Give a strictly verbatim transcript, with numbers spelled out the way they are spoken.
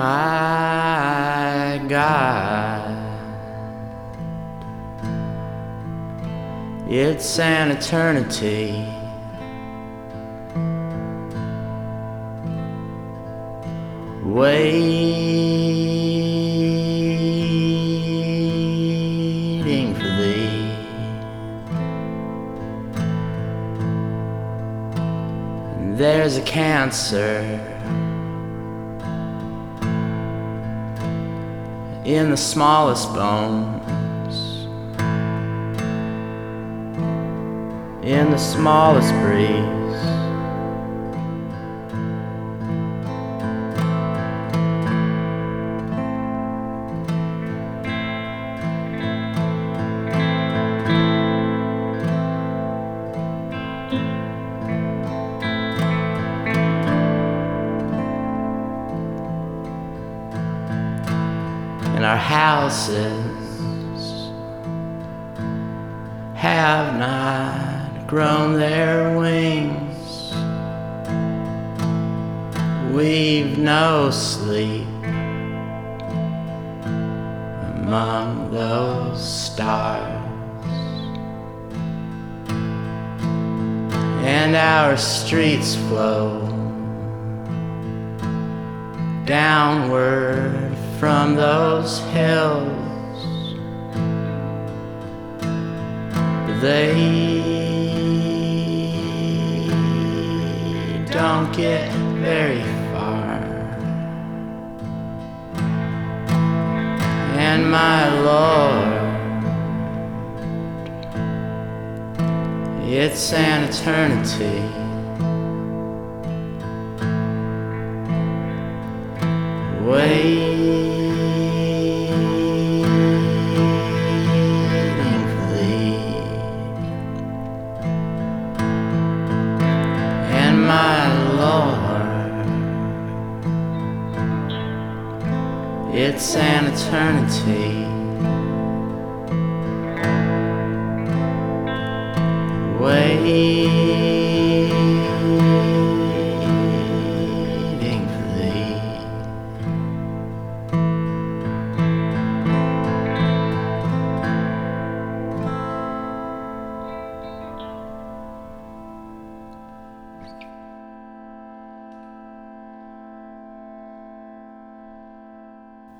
my God, it's an eternity. Waiting for thee. There's a cancer in the smallest bones, in the smallest breeze. And our houses have not grown their wings. We've no sleep among those stars, and our streets flow downward from those hills. They don't get very far. And my Lord, it's an eternity. Waiting for thee. And my Lord, it's an eternity. Waiting